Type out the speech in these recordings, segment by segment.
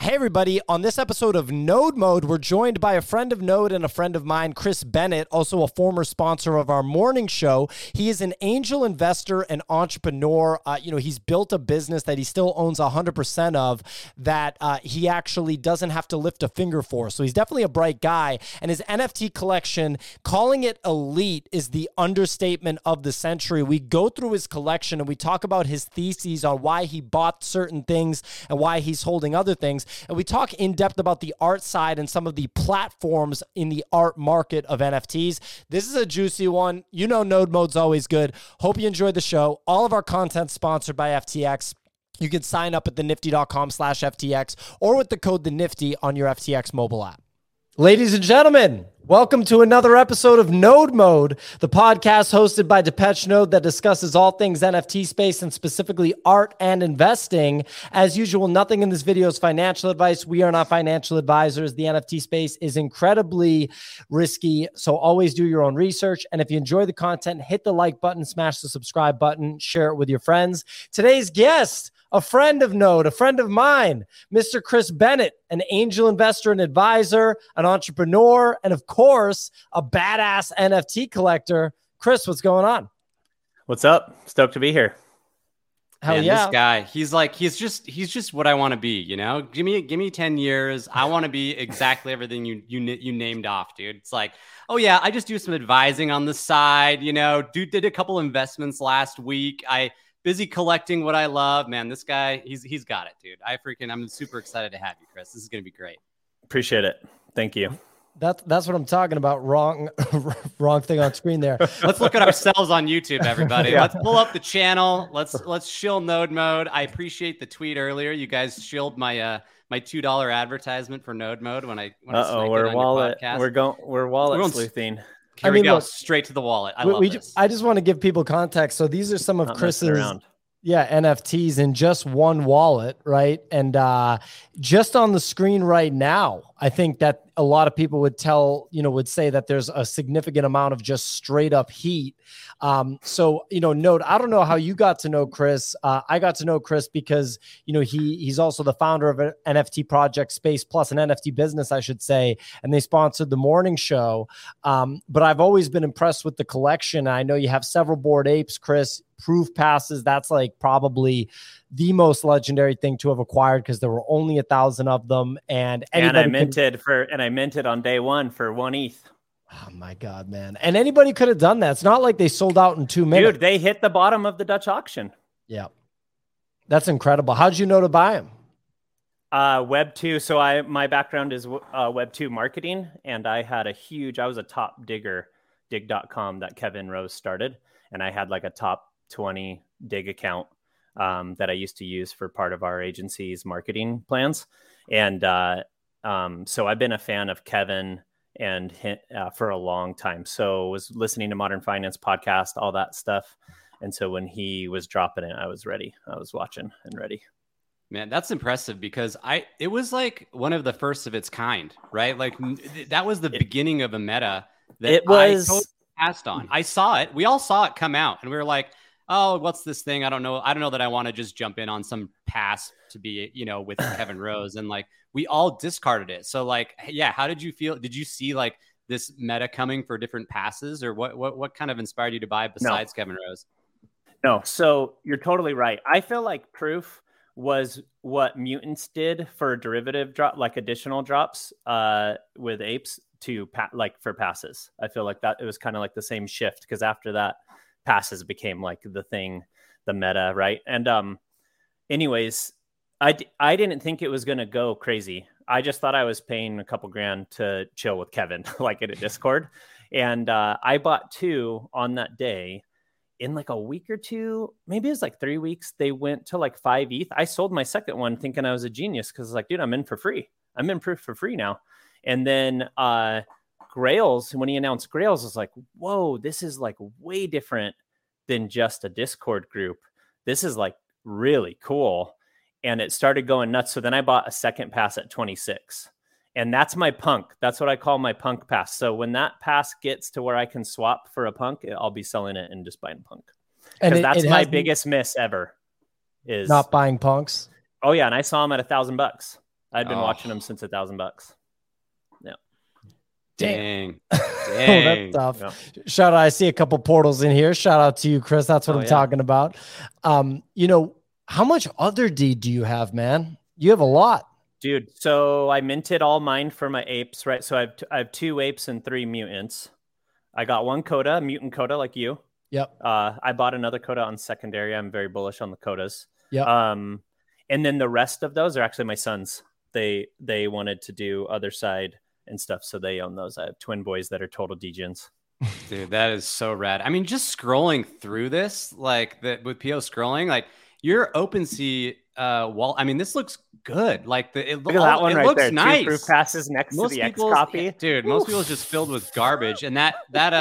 Hey everybody, on this episode of Node Mode, we're joined by a friend of Node and a friend of mine, Chris Bennett, also a former sponsor of our morning show. He is an angel investor and entrepreneur. He's built a business that he still owns 100% of that he actually doesn't have to lift a finger for. So he's definitely a bright guy. And his NFT collection, calling it elite is the understatement of the century. We go through his collection and we talk about his theses on why he bought certain things and why he's holding other things. And we talk in depth about the art side and some of the platforms in the art market of NFTs. This is a juicy one. You know, Node Mode's always good. Hope you enjoyed the show. All of our content sponsored by FTX. You can sign up at thenifty.com/FTX or with the code THENIFTY on your FTX mobile app. Ladies and gentlemen, welcome to another episode of Node Mode, the podcast hosted by Depeche Node that discusses all things NFT space and specifically art and investing. As usual, nothing in this video is financial advice. We are not financial advisors. The NFT space is incredibly risky, so always do your own research. And if you enjoy the content, hit the like button, smash the subscribe button, share it with your friends. Today's guest, a friend of Node, a friend of mine, Mr. Chris Bennett, an angel investor and advisor, an entrepreneur, and of course, a badass NFT collector. Chris, what's going on? What's up? Stoked to be here. Hell Man, yeah. This guy, he's just what I want to be, you know? Give me 10 years. I want to be exactly everything you named off, dude. It's like, oh yeah, I just do some advising on the side, you know, did a couple investments last week. Busy collecting what I love, man. This guy, he's got it, dude. I'm super excited to have you, Chris. This is gonna be great. Appreciate it. Thank you. That's what I'm talking about. Wrong thing on screen there. Let's look at ourselves on YouTube, everybody. Yeah. Let's pull up the channel. Let's shill Node Mode. I appreciate the tweet earlier. You guys shilled my my $2 advertisement for Node Mode when I We're wallet. We're wallet sleuthing. Here we go. Straight to the wallet. I love this. I just want to give people context. So these are some of Chris's NFTs in just one wallet, right? And just on the screen right now, I think that a lot of people would say that there's a significant amount of just straight up heat. So, Node, I don't know how you got to know Chris. I got to know Chris because, he's also the founder of an NFT project, Space Plus, an NFT business, I should say, and they sponsored the morning show. But I've always been impressed with the collection. I know you have several Bored Apes, Chris, proof passes. That's like probably the most legendary thing to have acquired because there were only 1,000 of them. And I minted on day one for 1 ETH. Oh my God, man. And anybody could have done that. It's not like they sold out in 2 minutes. Dude, they hit the bottom of the Dutch auction. Yeah. That's incredible. How'd you know to buy them? Web 2. So my background is Web 2 marketing, and I was a top digger, dig.com, that Kevin Rose started. And I had like a top 20 dig account that I used to use for part of our agency's marketing plans. And so I've been a fan of Kevin and for a long time. So was listening to Modern Finance podcast, all that stuff. And so when he was dropping it, I was ready. I was watching and ready. Man, that's impressive because it was like one of the first of its kind, right? Like that was the beginning of a meta that I totally passed on. I saw it. We all saw it come out and we were like, oh, what's this thing? I don't know that I want to just jump in on some pass to be, with Kevin Rose. And like, we all discarded it. So like, yeah, how did you feel? Did you see like this meta coming for different passes or what kind of inspired you to buy besides Kevin Rose? No. So you're totally right. I feel like Proof was what Mutants did for derivative drop, like additional drops with apes for passes. I feel like that it was kind of like the same shift because after that, passes became like the thing, the meta, right? And anyways, I didn't think it was going to go crazy. I just thought I was paying a couple grand to chill with Kevin, like in a Discord. And I bought 2 on that day. In like a week or 2, maybe it was like 3 weeks, they went to like 5 ETH. I sold my second one thinking I was a genius because like, dude, I'm in for free. I'm in Proof for free now. And then Grails, when he announced Grails, I was like, whoa, this is like way different than just a Discord group. This is like really cool. And it started going nuts. So then I bought a second pass at 26. And that's my punk. That's what I call my punk pass. So when that pass gets to where I can swap for a punk, I'll be selling it and just buying punk. Because that's my biggest miss ever is not buying punks. Oh yeah. And I saw them at $1,000. I'd been watching them since $1,000. Yeah. Dang. That's tough. Yeah. Shout out. I see a couple portals in here. Shout out to you, Chris. That's what I'm talking about. How much other deed do you have, man? You have a lot. Dude, so I minted all mine for my apes, right? So I have 2 apes and 3 mutants. I got 1 coda, mutant coda like you. Yep. I bought another coda on secondary. I'm very bullish on the codas. Yep. And then the rest of those are actually my sons. They wanted to do other side and stuff, so they own those. I have twin boys that are total degens. Dude, that is so rad. I mean, just scrolling through this, like with PO scrolling, like your OpenSea wall. I mean, this looks good. Like look at that one, it right looks there. Nice. 2 proof passes next to the X copy. Dude, most people's just filled with garbage. And that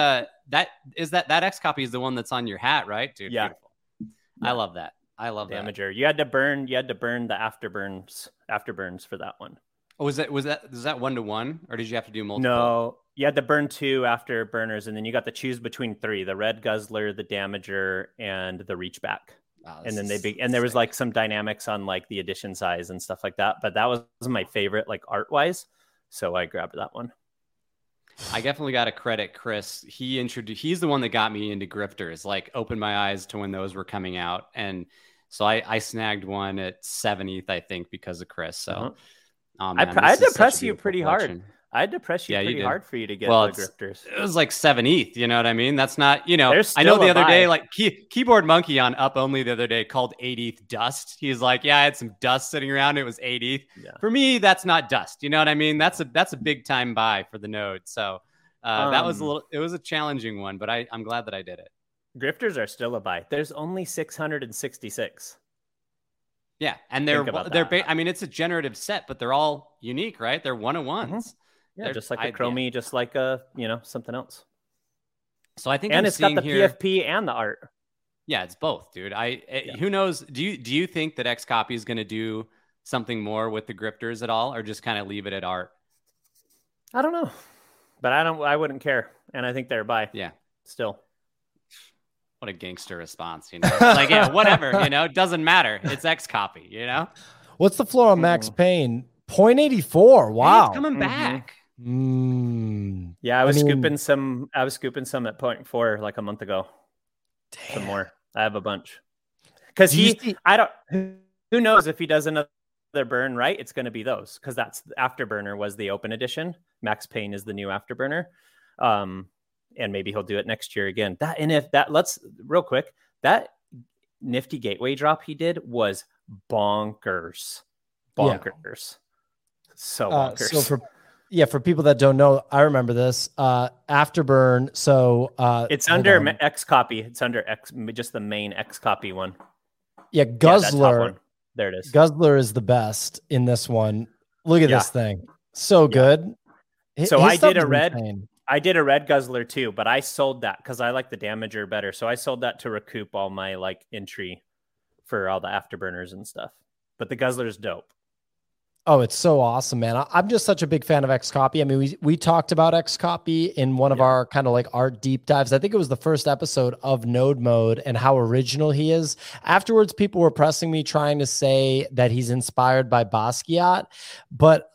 X copy is the one that's on your hat, right? Dude, yeah. Beautiful. I love that. I love Damager. You had to burn the afterburns for that one. Oh, was that 1-to-1, or did you have to do multiple? No, you had to burn 2 afterburners, and then you got to choose between 3: the Red Guzzler, the Damager, and the Reachback. Wow, and then there was like some dynamics on like the edition size and stuff like that. But that was my favorite, like art wise. So I grabbed that one. I definitely got to credit Chris. He's the one that got me into grifters, like opened my eyes to when those were coming out. And so I snagged one at 70th, I think, because of Chris. So I had to press you pretty hard. I had to press you pretty hard for you to get the grifters. It was like 7th, you know what I mean? That's not, I know the other day, like Keyboard Monkey on Up Only the other day called 80th dust. He's like, yeah, I had some dust sitting around. It was 80th. Yeah. For me, that's not dust. You know what I mean? That's a big time buy for the node. So that was it was a challenging one, but I'm glad that I did it. Grifters are still a buy. There's only 666. Yeah. And I mean, it's a generative set, but they're all unique, right? They're 1-of-1s. Mm-hmm. Yeah, just like a Chromie, just like something else. So I think, it's got the PFP and the art. Yeah, it's both, dude. Who knows? Do you think that X Copy is going to do something more with the grifters at all, or just kind of leave it at art? I don't know, but I wouldn't care, and I think they're buy. Yeah, still. What a gangster response, like, yeah, whatever, it doesn't matter. It's X Copy, What's the floor on Max Payne? 0.84. Wow. He's coming back. Yeah, I was scooping some at 0.4 like a month ago. Damn. Some more. I have a bunch. Because who knows if he does another burn, right? It's going to be those, because that's Afterburner was the open edition. Max Payne is the new Afterburner. And maybe he'll do it next year again. Let's real quick, that nifty gateway drop he did was bonkers. Yeah. So bonkers. For people that don't know, I remember this Afterburn. So it's under X copy. It's under X, just the main X copy one. Yeah, Guzzler. Yeah, there it is. Guzzler is the best in this one. Look at this thing. So good. So I did a red. Insane. I did a red Guzzler too, but I sold that because I like the Damager better. So I sold that to recoup all my entry for all the Afterburners and stuff. But the Guzzler is dope. Oh, it's so awesome, man. I'm just such a big fan of X Copy. I mean, we talked about X Copy in one of our kind of like art deep dives. I think it was the first episode of Node Mode and how original he is. Afterwards, people were pressing me trying to say that he's inspired by Basquiat, but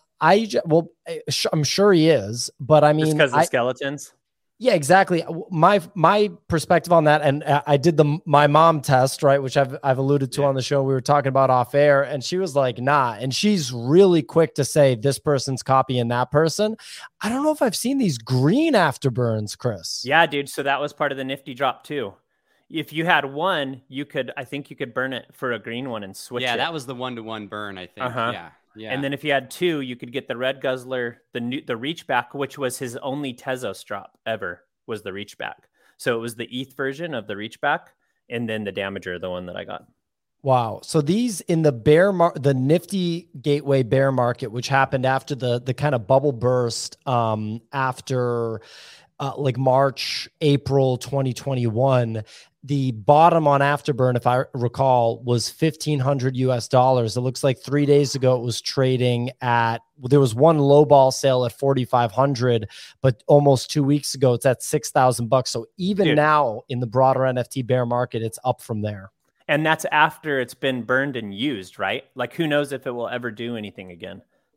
I'm sure he is, but I mean, just because the skeletons. Yeah, exactly. My perspective on that, and I did my mom test, right, which I've alluded to on the show. We were talking about off air, and she was like, "Nah," and she's really quick to say this person's copying that person. I don't know if I've seen these green afterburns, Chris. Yeah, dude. So that was part of the nifty drop too. If you had one, I think you could burn it for a green one and switch. Yeah, it. That was the 1-to-1 burn, I think. Yeah. And then if you had 2, you could get the Red Guzzler, the Reachback, which was his only Tezos drop ever, was the Reachback. So it was the ETH version of the Reachback, and then the Damager, the one that I got. Wow. So these in the nifty gateway bear market, which happened after the kind of bubble burst after like March, April 2021. The bottom on Afterburn, if I recall, was $1,500. It looks like 3 days ago it was trading there was one low ball sale at 4,500, but almost 2 weeks ago it's at $6,000. So even now in the broader NFT bear market, it's up from there. And that's after it's been burned and used, right? Like who knows if it will ever do anything again.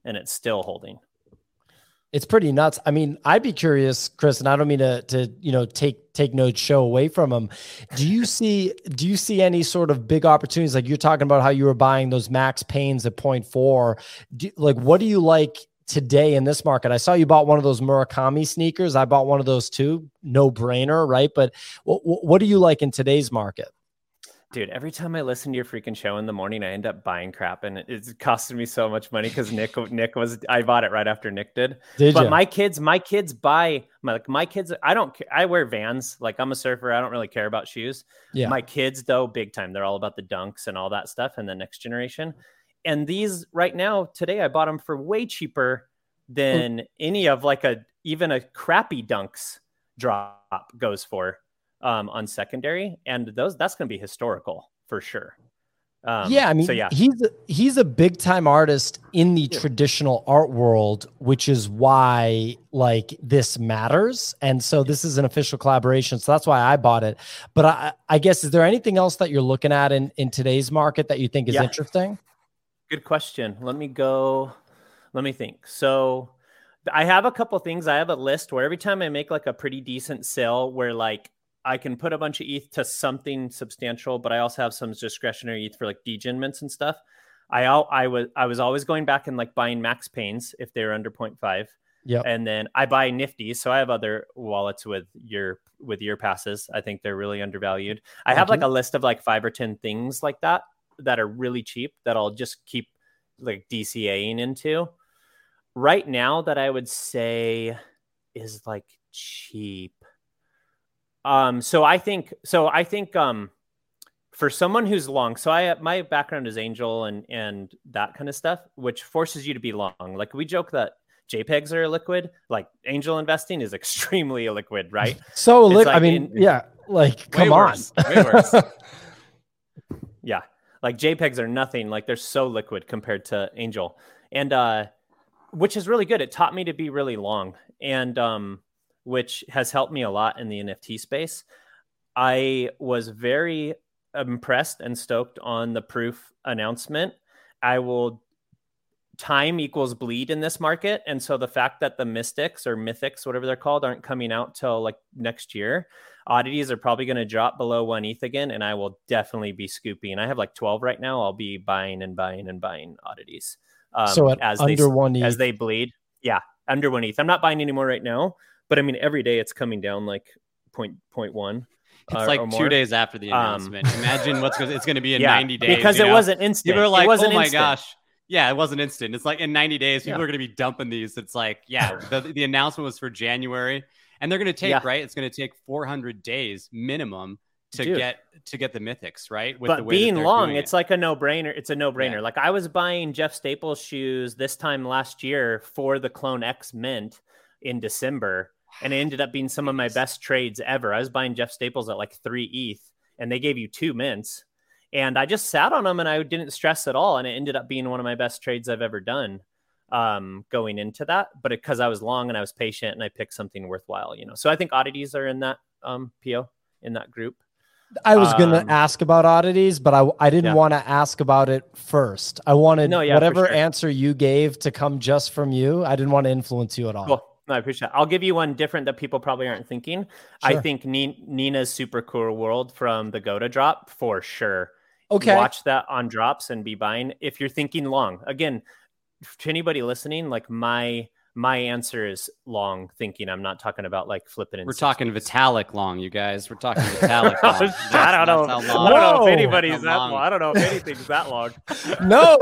and it's still holding. It's pretty nuts. I mean, I'd be curious, Chris, and I don't mean to take Node's show away from him. Do you see any sort of big opportunities? Like you're talking about how you were buying those Max Paynes at 0.4. What do you like today in this market? I saw you bought one of those Murakami sneakers. I bought one of those too. No brainer, right? But what do you like in today's market? Dude, every time I listen to your freaking show in the morning, I end up buying crap, and it's costing me so much money because I bought it right after Nick did. But my kids buy my kids. I don't care. I wear Vans. Like I'm a surfer. I don't really care about shoes. Yeah. My kids though, big time. They're all about the Dunks and all that stuff and the next generation. And these right now, today, I bought them for way cheaper than any of even a crappy Dunks drop goes for. On secondary, and that's going to be historical for sure. He's a big time artist in the traditional art world, which is why this matters. And so this is an official collaboration. So that's why I bought it. But I guess, is there anything else that you're looking at in today's market that you think is interesting? Good question. Let me think. So I have a couple things. I have a list where every time I make a pretty decent sale where I can put a bunch of ETH to something substantial, but I also have some discretionary ETH for degen mints and stuff. I was always going back and buying Max Paynes if they're under 0.5. Yeah. And then I buy Nifty. So I have other wallets with year passes. I think they're really undervalued. I have a list of 5 or 10 things like that are really cheap that I'll just keep DCAing into. Right now that I would say is cheap. So I think for someone who's long, so my background is Angel and that kind of stuff, which forces you to be long. We joke that JPEGs are illiquid. Angel investing is extremely illiquid, right? So come on. Way worse. Yeah. JPEGs are nothing. They're so liquid compared to Angel. And which is really good. It taught me to be really long. And which has helped me a lot in the NFT space. I was very impressed and stoked on the Proof announcement. Time equals bleed in this market. And so the fact that the Mystics or Mythics, whatever they're called, aren't coming out till next year, oddities are probably going to drop below 1 ETH again. And I will definitely be scooping. I have 12 right now. I'll be buying and buying and buying oddities. So as they bleed. Yeah. Under 1 ETH. I'm not buying anymore right now. But I mean, every day it's coming down 0.1. It's 2 days after the announcement. Imagine it's going to be in 90 days. Because it wasn't instant. People are oh my gosh. Yeah, it wasn't instant. It's in 90 days, people are going to be dumping these. It's the announcement was for January. And they're going to take, right? It's going to take 400 days minimum to get the Mythics, right? But being long, it's a no-brainer. It's a no-brainer. Yeah. I was buying Jeff Staples shoes this time last year for the Clone X mint in December. And it ended up being some of my best trades ever. I was buying Jeff Staples at 3 ETH, and they gave you 2 mints. And I just sat on them, and I didn't stress at all. And it ended up being one of my best trades I've ever done going into that. But because I was long and I was patient, and I picked something worthwhile, So I think oddities are in that PO, in that group. I was going to ask about oddities, but I didn't want to ask about it first. I wanted whatever answer you gave to come just from you. I didn't want to influence you at all. Cool. No, I appreciate it. I'll give you one different that people probably aren't thinking. Sure. I think Nina's Super Cool World from the Goda drop for sure. Okay. Watch that on drops and be buying. If you're thinking long, again, to anybody listening, my answer is long thinking. I'm not talking about flipping. We're talking Vitalik long, you guys. We're talking Vitalik long. I don't know if anybody's that long. I don't know if anything's that long. No.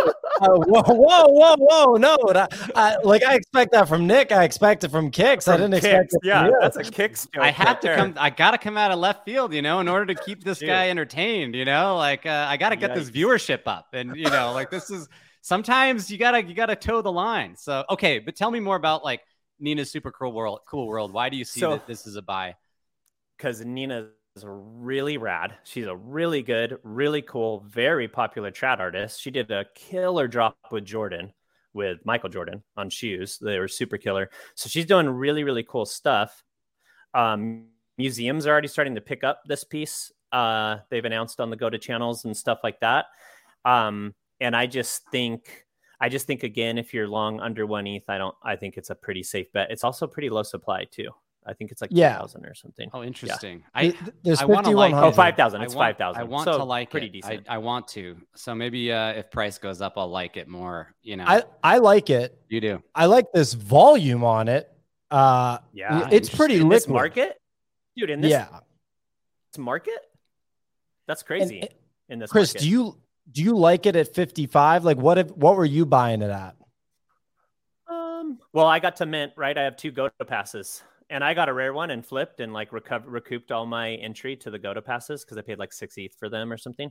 Whoa. No. I expect that from Nick. I expect it from Kicks. I didn't expect it from you. That's a Kicks joke. I got to come out of left field, in order to keep this guy entertained, I got to get this viewership up. And, this is... Sometimes you gotta toe the line. So okay, but tell me more about Nina's Super Cool World. Why do you see that this is a buy? Because Nina is really rad. She's a really good, really cool, very popular trad artist. She did a killer drop with Michael Jordan on shoes. They were super killer. So she's doing really, really cool stuff. Museums are already starting to pick up this piece. They've announced on the Goda channels and stuff like that. And I just think I just think, again, if you're long under 1 ETH, I think it's a pretty safe bet. It's also pretty low supply too. I think it's like 2,000 or something. Oh, interesting. Yeah. I want to like it. 5,000. It's 5,000. I want to like pretty it. Decent. I want to. So maybe if price goes up, I'll like it more. I like it. You do. I like this volume on it. It's pretty liquid. This market, dude. In this market, that's crazy. In this Chris, market. do you like it at 55? Like what were you buying it at? Well, I got to mint, right? I have 2 GOTA passes. And I got a rare one and flipped and like recouped all my entry to the GOTA passes because I paid like 6 ETH for them or something.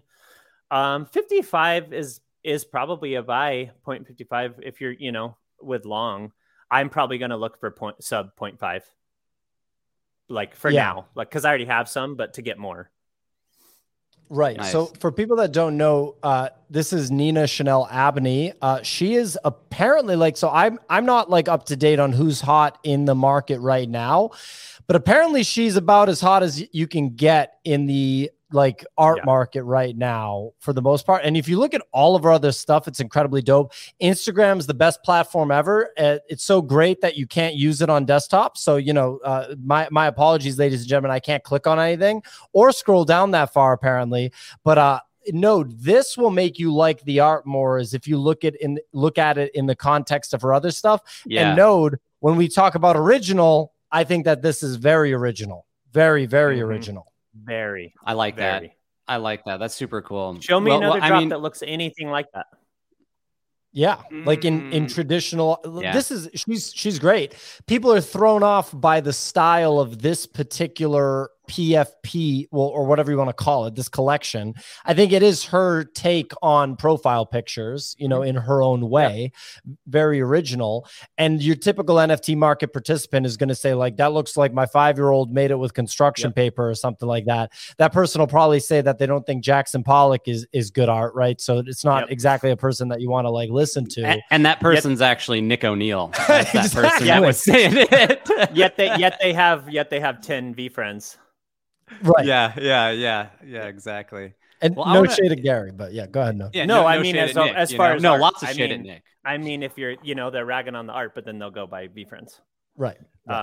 55 is probably a buy. 0.55 if you're, with long. I'm probably going to look for sub 0.5. Like for now, like because I already have some, but to get more. Right. Nice. So for people that don't know, this is Nina Chanel Abney. She is apparently so I'm not like up to date on who's hot in the market right now, but apparently she's about as hot as you can get in the art market right now for the most part. And if you look at all of our other stuff, it's incredibly dope. Instagram is the best platform ever. It's so great that you can't use it on desktop. So, my apologies, ladies and gentlemen, I can't click on anything or scroll down that far apparently. But, Node, this will make you like the art more as if you look at it in the context of her other stuff. Yeah. And Node, when we talk about original, I think that this is very original, very, very original. Very. I like that. I like that. That's super cool. Show me another drop that looks anything like that. Yeah, like in traditional. Yeah. She's great. People are thrown off by the style of this particular PFP, or whatever you want to call it, this collection. I think it is her take on profile pictures, in her own way, very original. And your typical NFT market participant is going to say that looks like my 5-year-old made it with construction paper or something like that. That person will probably say that they don't think Jackson Pollock is good art, right? So it's not exactly a person that you want to listen to. And that person's actually Nick O'Neill. That's that person that was saying it. yet they have 10 VeeFriends. Right. Yeah, exactly. And shade at Gary, but go ahead. I mean, as far as lots of shade at Nick. I mean, if you're, they're ragging on the art, but then they'll go by VeeFriends. Right.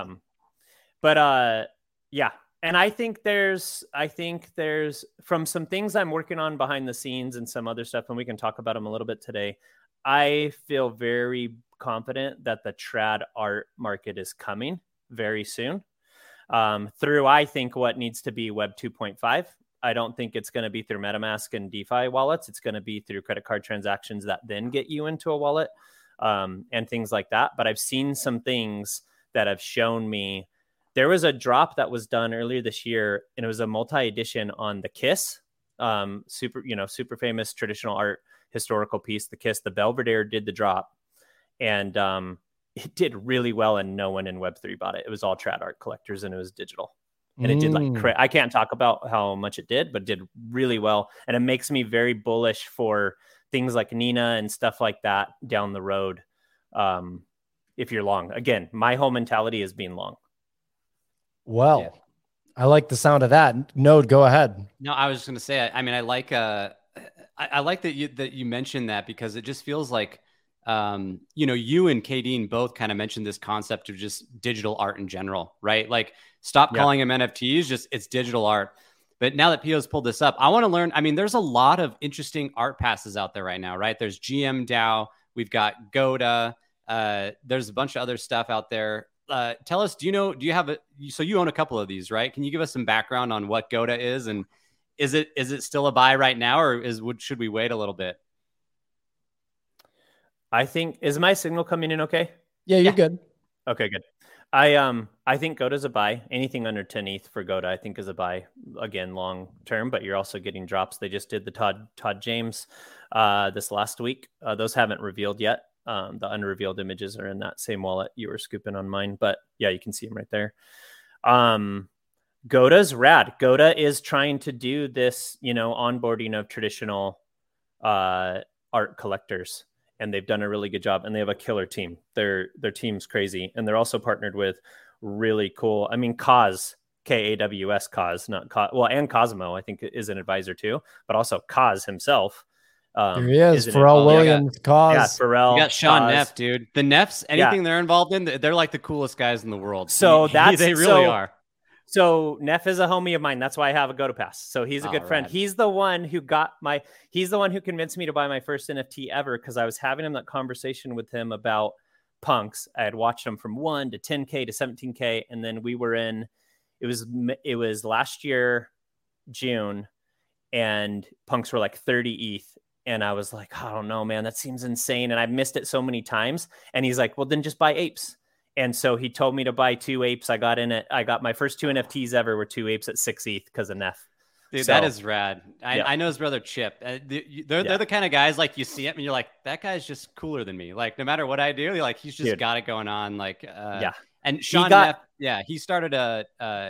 And I think there's from some things I'm working on behind the scenes and some other stuff, and we can talk about them a little bit today. I feel very confident that the trad art market is coming very soon. Through, I think, what needs to be Web 2.5. I don't think it's going to be through MetaMask and DeFi wallets. It's going to be through credit card transactions that then get you into a wallet and things like that. But I've seen some things that have shown me. There was a drop that was done earlier this year, and it was a multi-edition on the Kiss, super famous traditional art historical piece. The Kiss, the Belvedere did the drop, and it did really well, and no one in Web3 bought it. It was all trad art collectors, and it was digital. And it did I can't talk about how much it did, but it did really well. And it makes me very bullish for things like Nina and stuff like that down the road. If you're long, again, my whole mentality is being long. Well, I like the sound of that. Node, go ahead. No, I was just going to say, I mean, I like that you mentioned that, because it just feels like, you and Kadeen both kind of mentioned this concept of just digital art in general, right? Like, stop calling them NFTs, it's digital art. But now that Pio's pulled this up, I want to learn. I mean, there's a lot of interesting art passes out there right now, right? There's GM DAO, we've got GOTA, there's a bunch of other stuff out there. Tell us, do you have so you own a couple of these, right? Can you give us some background on what GOTA is, and is it still a buy right now, or should we wait a little bit? I think, is my signal coming in okay? Yeah, you're good. Okay, good. I think GOTA's a buy. Anything under 10 ETH for GOTA, I think, is a buy. Again, long term, but you're also getting drops. They just did the Todd James this last week. Those haven't revealed yet. The unrevealed images are in that same wallet you were scooping on mine, but yeah, you can see them right there. GOTA's rad. GOTA is trying to do this, onboarding of traditional art collectors. And they've done a really good job, and they have a killer team. Their team's crazy, and they're also partnered with really cool. I mean, Kaz, Kaws, not Kaz. Well, and Cosmo, I think, is an advisor too, but also Kaz himself Here he is, Pharrell Williams. Yeah, Pharrell. You got Sean Neff, dude. The Neffs, anything they're involved in, they're like the coolest guys in the world. So they really are. So Neff is a homie of mine. That's why I have a GoToPass. So he's a good friend. He's the one who convinced me to buy my first NFT ever, because I was having that conversation with him about punks. I had watched them from 1 to 10K to 17K. And then we were in, it was last year, June, and punks were like 30 ETH. And I was like, I don't know, man, that seems insane. And I've missed it so many times. And he's like, well, then just buy apes. And so he told me to buy 2 apes. I got my first 2 NFTs ever were 2 apes at 6 ETH because of Neff. Dude, that is rad. I know his brother Chip. They're the kind of guys, like, you see him and you're like, that guy's just cooler than me. Like, no matter what I do, you're like, he's just got it going on. Like, And Sean Neff, he started a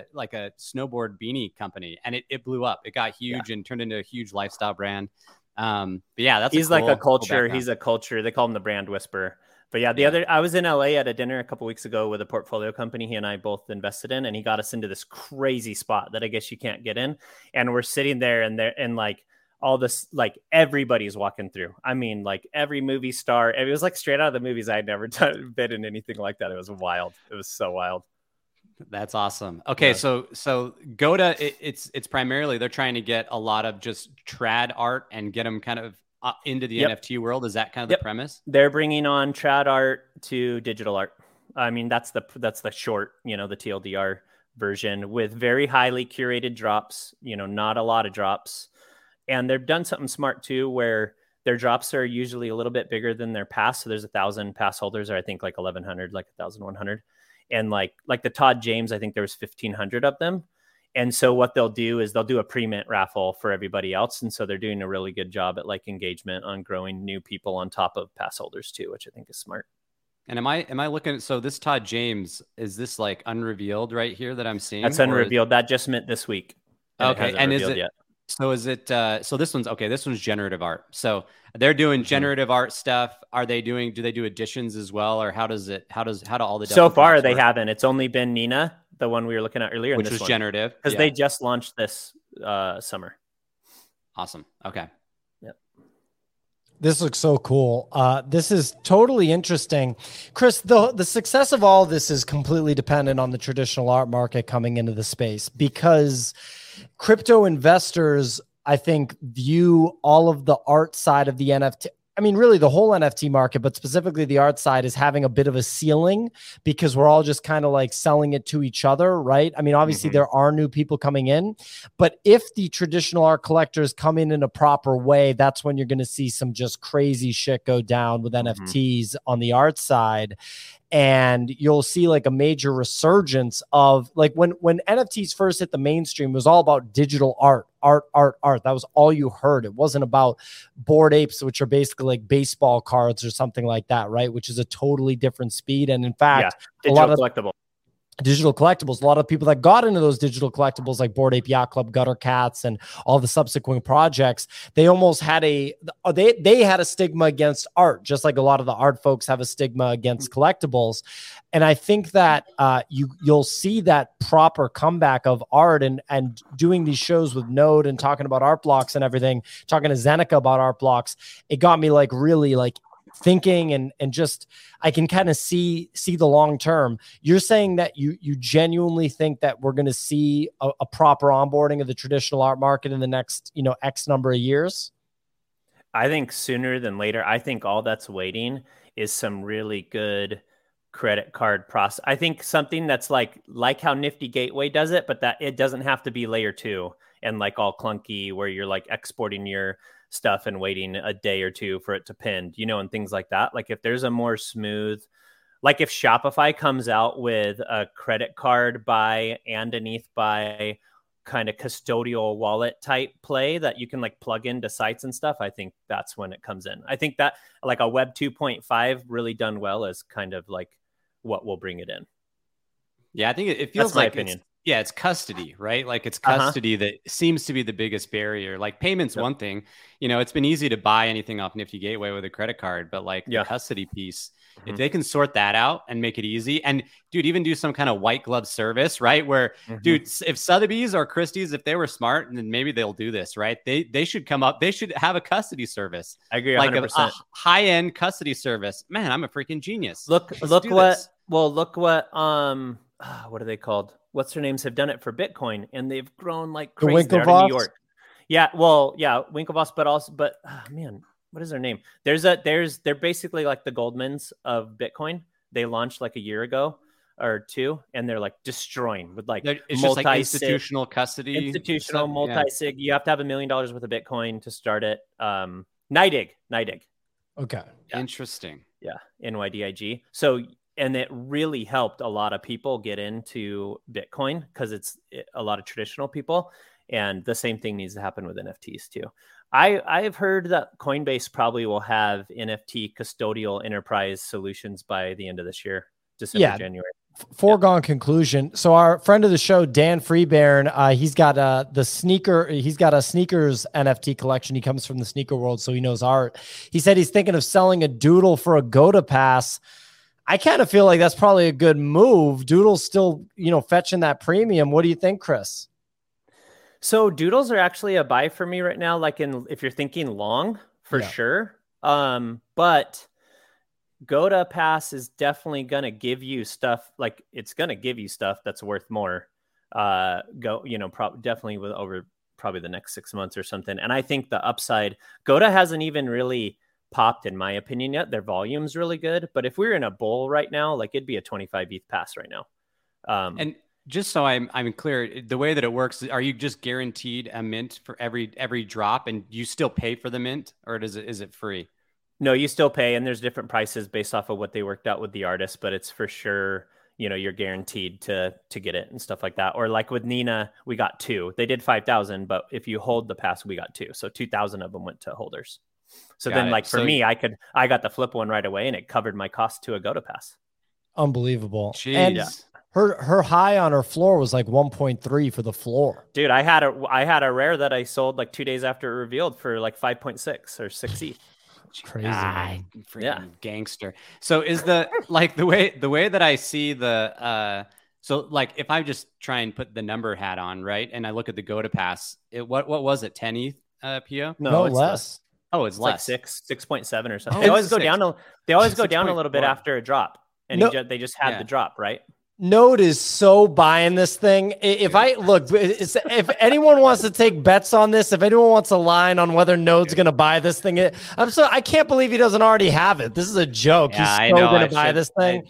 snowboard beanie company, and it blew up. It got huge and turned into a huge lifestyle brand. But yeah, he's like a culture. He's a culture. They call him the brand whisperer. But yeah, I was in LA at a dinner a couple weeks ago with a portfolio company he and I both invested in, and he got us into this crazy spot that I guess you can't get in. And we're sitting there and like all this, like everybody's walking through. I mean, like every movie star. It was like straight out of the movies. I'd never been in anything like that. It was wild. It was so wild. That's awesome. Okay, so GOTA, it's primarily they're trying to get a lot of just trad art and get them kind of into the NFT world. Is that kind of the premise? They're bringing on trad art to digital art. I mean, that's the short, the TLDR version, with very highly curated drops, not a lot of drops. And they've done something smart too, where their drops are usually a little bit bigger than their pass. So there's 1,000 pass holders, or I think like 1,100, like 1,100. And like the Todd James, I think there was 1,500 of them. And so what they'll do is they'll do a pre-mint raffle for everybody else. And so they're doing a really good job at like engagement on growing new people on top of pass holders too, which I think is smart. And am I looking at, so this Todd James, is this like unrevealed right here that I'm seeing? That's unrevealed. That just mint this week. Okay. And is it, yet. So is it, so this one's generative art. So they're doing generative art stuff. Do they do additions as well? Or how do all the, so far they haven't. It's only been Nina, the one we were looking at earlier, which was generative, because they just launched this summer. Awesome. Okay. Yep. This looks so cool. This is totally interesting. Chris, the success of all this is completely dependent on the traditional art market coming into the space, because crypto investors, I think, view all of the art side of the NFT. I mean, really the whole NFT market, but specifically the art side, is having a bit of a ceiling, because we're all just kind of like selling it to each other, right? I mean, obviously there are new people coming in, but if the traditional art collectors come in a proper way, that's when you're going to see some just crazy shit go down with NFTs on the art side. And you'll see like a major resurgence of, like, when NFTs first hit the mainstream, it was all about digital art. That was all you heard. It wasn't about Bored Apes, which are basically like baseball cards or something like that, right? Which is a totally different speed. And in fact, a lot of digital collectibles, a lot of people that got into those digital collectibles like Bored Ape Yacht Club, Gutter Cats, and all the subsequent projects, they almost had they had a stigma against art, just like a lot of the art folks have a stigma against collectibles. And I think that you'll see that proper comeback of art, and doing these shows with Node and talking about art blocks and everything, talking to Zeneca about art blocks, it got me like really like thinking, and just I can kind of see the long term. You're saying that you genuinely think that we're going to see a proper onboarding of the traditional art market in the next X number of years? I think sooner than later. I think all that's waiting is some really good credit card process. I think something that's like how Nifty Gateway does it, but that it doesn't have to be layer 2 and like all clunky, where you're like exporting your stuff and waiting a day or two for it to pend, and things like that. Like if there's a more smooth, like if Shopify comes out with a credit card buy and an ETH buy kind of custodial wallet type play that you can like plug into sites and stuff, I think that's when it comes in. I think that like a Web 2.5 really done well is kind of like what will bring it in. Yeah, I think it feels that's my like opinion. It's custody, right? Like it's custody that seems to be the biggest barrier. Like payments, one thing, it's been easy to buy anything off Nifty Gateway with a credit card, but like the custody piece, if they can sort that out and make it easy, and dude, even do some kind of white glove service, right? Where, dude, if Sotheby's or Christie's, if they were smart, then maybe they'll do this, right? They should come up. They should have a custody service. I agree, 100%. Like a high-end custody service. Man, I'm a freaking genius. Look what are they called? What's their names have done it for Bitcoin, and they've grown like crazy. They're in New York. Yeah, well, yeah, Winklevoss, but man, what is their name? They're basically like the Goldmans of Bitcoin. They launched like a year ago or two, and they're like destroying with like it's just like institutional custody, multi-sig. You have to have $1 million worth of Bitcoin to start it. NYDIG. Okay, interesting. Yeah, NYDIG. So. And it really helped a lot of people get into Bitcoin because it's a lot of traditional people. And the same thing needs to happen with NFTs too. I've heard that Coinbase probably will have NFT custodial enterprise solutions by the end of this year, December, January. Foregone conclusion. So our friend of the show, Dan Freebairn, he's got a sneakers NFT collection. He comes from the sneaker world, so he knows art. He said he's thinking of selling a Doodle for a GOTA pass. I kind of feel like that's probably a good move. Doodle's still, fetching that premium. What do you think, Chris? So Doodles are actually a buy for me right now. Like if you're thinking long, for sure. But GOTA pass is definitely going to give you stuff. Like it's going to give you stuff that's worth more. Definitely with over probably the next 6 months or something. And I think the upside, GOTA hasn't even really popped in my opinion yet. Their volume's really good, but if we're in a bull right now, like it'd be a 25 ETH pass right now. And just so I'm clear, the way that it works, are you just guaranteed a mint for every drop, and you still pay for the mint, or is it free? No, you still pay, and there's different prices based off of what they worked out with the artist, but it's for sure, you're guaranteed to get it and stuff like that. Or like with Nina, we got 2. They did 5,000, but if you hold the pass, we got 2. So 2,000 of them went to holders. So then, like for me, I got the flip one right away, and it covered my cost to a GOTA pass. Unbelievable. Jeez. And her high on her floor was like 1.3 for the floor. Dude, I had a rare that I sold like 2 days after it revealed for like 5.6 or 6 ETH. Crazy, gangster. So is the way that I see the so like if I just try and put the number hat on, right, and I look at the GOTA pass, what was it, 10 ETH, PO? No, it's less. Oh, it's less. Like 6.7 or something. They always go down a little bit after a drop, and they just had the drop, right? Node is so buying this thing. If anyone wants to take bets on this, if anyone wants a line on whether Node's going to buy this thing, I can't believe he doesn't already have it. This is a joke. Yeah, he's so going to buy this thing.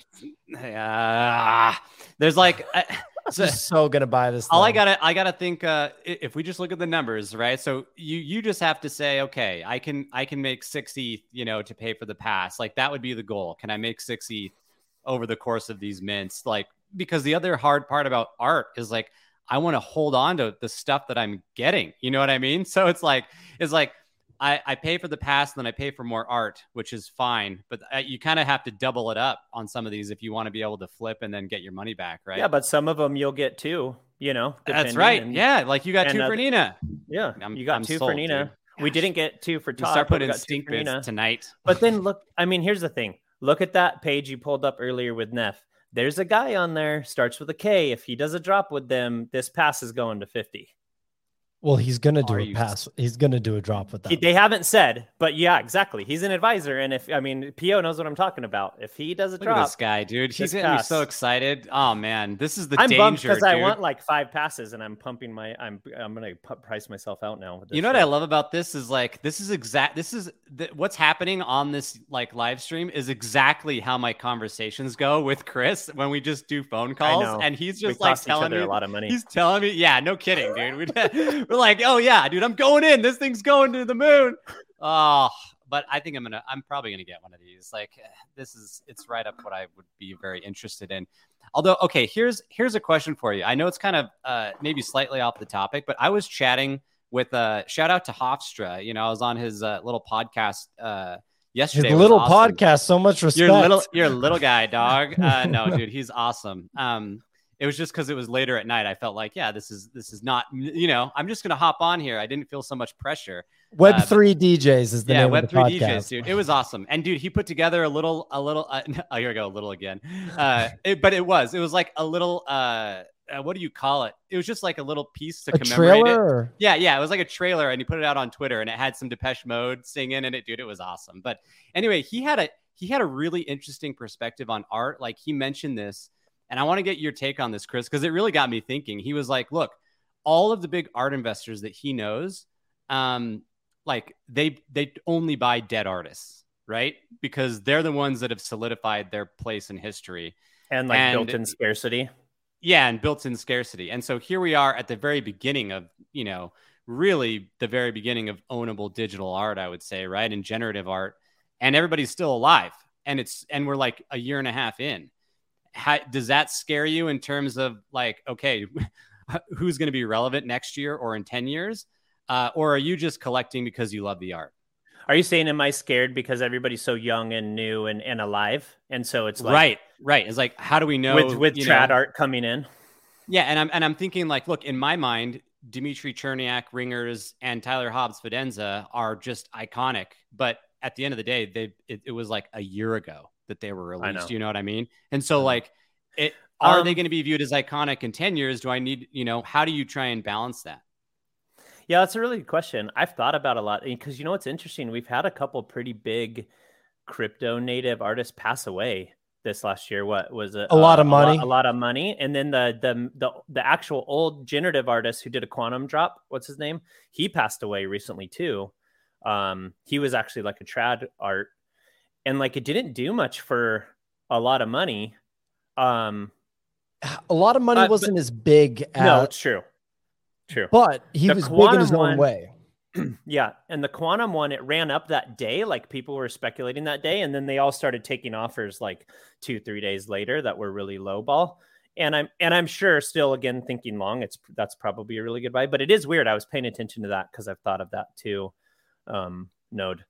There's like. So gonna buy this all thing. I gotta think if we just look at the numbers, right? So you just have to say, okay, I can make 60, to pay for the pass. Like that would be the goal. Can I make 60 over the course of these mints? Like, because the other hard part about art is like I want to hold on to the stuff that I'm getting. You know what I mean? So it's like I pay for the pass, and then I pay for more art, which is fine. But you kind of have to double it up on some of these if you want to be able to flip and then get your money back, right? Yeah, but some of them you'll get 2, That's right. Like you got 2 for Nina. Yeah, you got 2 for Nina. Dude. We didn't get 2 for Todd. Start putting stink bids tonight. But then look, here's the thing. Look at that page you pulled up earlier with Neff. There's a guy on there, starts with a K. If he does a drop with them, this pass is going to 50. Well, he's going to do a pass. He's going to do a drop with that. They haven't said, but yeah, exactly. He's an advisor. And PO knows what I'm talking about. If he does a drop. Look at this guy, dude. He's getting me so excited. Oh man, this is the danger. I'm bummed because I want like 5 passes, and I'm pumping I'm going to price myself out now. With this what I love about this is like, what's happening on this like live stream is exactly how my conversations go with Chris when we just do phone calls. And he's just like telling me a lot of money. He's telling me, yeah, no kidding, dude. We're like, oh yeah, dude, I'm going in. This thing's going to the moon. Oh, but I think I'm probably gonna get one of these. Like, it's right up what I would be very interested in. Although, okay, here's a question for you. I know it's kind of maybe slightly off the topic, but I was chatting with shout out to Hofstra. I was on his little podcast yesterday. His little podcast, so much respect. You're a little guy, dog. No, dude, he's awesome. It was just because it was later at night. I felt like, yeah, this is not, I'm just going to hop on here. I didn't feel so much pressure. Web3 DJs is the name of the podcast. Web3 DJs, dude. It was awesome. And dude, he put together a little, here we go, a little again. But it was like a little, what do you call it? It was just like a little piece to commemorate it. Yeah. It was like a trailer, and he put it out on Twitter, and it had some Depeche Mode singing in it, dude. It was awesome. But anyway, he had a really interesting perspective on art. Like, he mentioned this, and I want to get your take on this, Chris, because it really got me thinking. He was like, look, all of the big art investors that he knows, like they only buy dead artists, right? Because they're the ones that have solidified their place in history. And built-in scarcity. Yeah, and built-in scarcity. And so here we are at the very beginning of, really the very beginning of ownable digital art, I would say, right? And generative art. And everybody's still alive. And we're like a year and a half in. Does that scare you in terms of like, okay, who's going to be relevant next year or in 10 years? Or are you just collecting because you love the art? Are you saying, am I scared because everybody's so young and new and alive? And so it's like, right. It's like, how do we know with trad art coming in? Yeah. And I'm thinking like, look, in my mind, Dimitri Cherniak, Ringers, and Tyler Hobbs Fidenza are just iconic. But at the end of the day, it was like a year ago that they were released. You know what I mean? And so like, are they going to be viewed as iconic in 10 years? Do I need, how do you try and balance that? Yeah, that's a really good question. I've thought about a lot because, what's interesting? We've had a couple pretty big crypto native artists pass away this last year. What was it? A lot of money. A lot of money. And then the actual old generative artist who did a quantum drop, what's his name? He passed away recently too. He was actually like a trad art, and like it didn't do much for a lot of money. A lot of money wasn't as big as... No, it's true. True. But he was big in his own way. Yeah. And the quantum one, it ran up that day. Like, people were speculating that day. And then they all started taking offers like 2-3 days later that were really low ball. And I'm sure still, again, thinking long, that's probably a really good buy. But it is weird. I was paying attention to that because I've thought of that too. Node.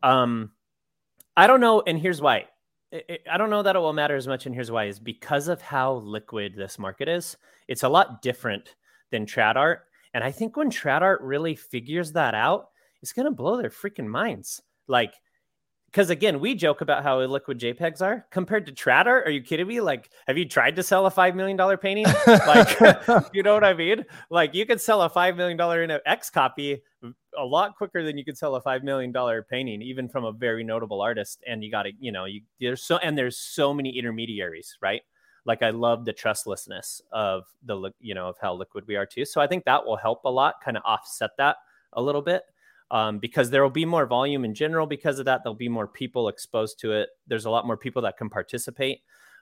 I don't know. And here's why. I don't know that it will matter as much. And here's why, is because of how liquid this market is. It's a lot different than trad art. And I think when trad art really figures that out, it's going to blow their freaking minds. Like, because again, we joke about how illiquid JPEGs are compared to trad art. Are you kidding me? Like, have you tried to sell a $5 million painting? Like, you know what I mean? Like, you could sell a $5 million in an X copy a lot quicker than you could sell a $5 million painting, even from a very notable artist. And you got to, there's so many intermediaries, right? Like, I love the trustlessness of of how liquid we are too. So I think that will help a lot, kind of offset that a little bit, because there will be more volume in general. Because of that, there'll be more people exposed to it. There's a lot more people that can participate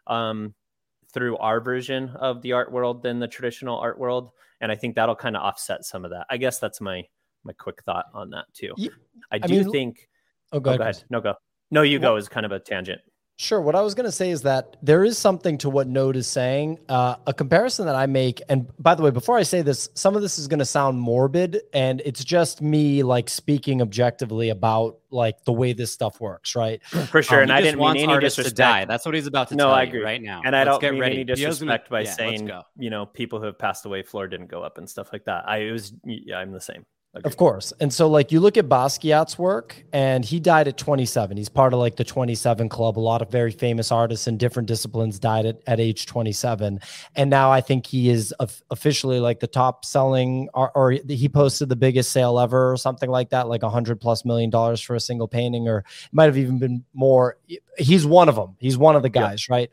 through our version of the art world than the traditional art world. And I think that'll kind of offset some of that. I guess that's my quick thought on that too. Yeah, I think. Oh, go ahead. No, go. No, you go is kind of a tangent. Sure. What I was going to say is that there is something to what Node is saying. A comparison that I make, and by the way, before I say this, some of this is going to sound morbid, and it's just me like speaking objectively about like the way this stuff works, right? For sure. And I didn't mean any disrespect. To die. That's what he's about to tell I agree. You right now. And I don't mean any disrespect by saying, people who have passed away, floor didn't go up and stuff like that. I'm the same. Agreed. Of course. And so like you look at Basquiat's work, and he died at 27. He's part of like the 27 club. A lot of very famous artists in different disciplines died at age 27. And now I think he is officially like the top selling, or he posted the biggest sale ever or something like that, like $100+ million for a single painting, or it might have even been more. He's one of them. He's one of the guys, right?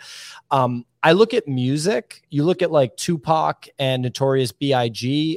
I look at music. You look at like Tupac and Notorious B.I.G.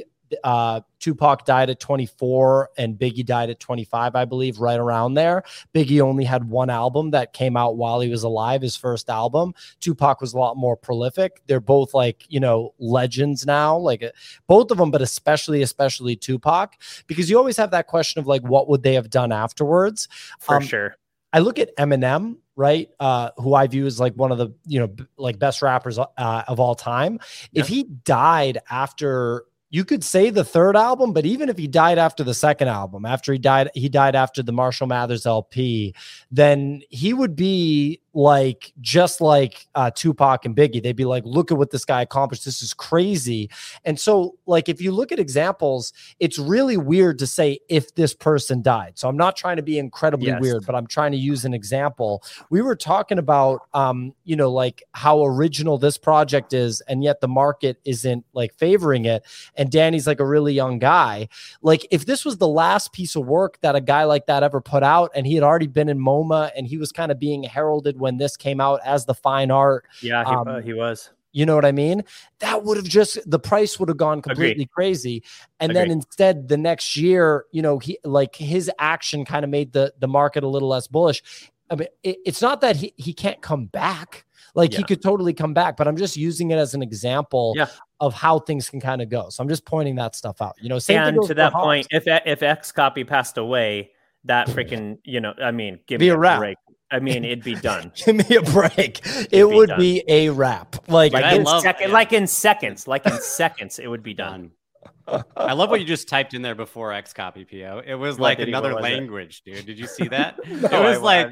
Tupac died at 24 and Biggie died at 25, I believe, right around there. Biggie only had one album that came out while he was alive, his first album. Tupac was a lot more prolific. They're both like, legends now, like both of them, but especially Tupac, because you always have that question of like, what would they have done afterwards? For sure. I look at Eminem, right? Who I view as like one of the, like best rappers of all time. Yeah. If he died after, you could say the third album, but even if he died after the second album, he died after the Marshall Mathers LP, then he would be like just like Tupac and Biggie. They'd be like, look at what this guy accomplished. This is crazy. And so like, if you look at examples, it's really weird to say if this person died. So I'm not trying to be incredibly weird, but I'm trying to use an example. We were talking about, like how original this project is, and yet the market isn't like favoring it. And Danny's like a really young guy. Like if this was the last piece of work that a guy like that ever put out, and he had already been in MoMA and he was kind of being heralded when this came out as the fine art. Yeah, he was. You know what I mean? That would have the price would have gone completely crazy. And then instead the next year, his action kind of made the market a little less bullish. I mean, it's not that he can't come back. Like he could totally come back, but I'm just using it as an example of how things can kind of go. So I'm just pointing that stuff out, same and to that point, if XCOPY passed away, that freaking, give me a break. I mean, it'd be done. Give me a break. It would be a wrap. Like in seconds, it would be done. I love what you just typed in there before XCOPY, PO. It was like another language, dude. Did you see that? It was like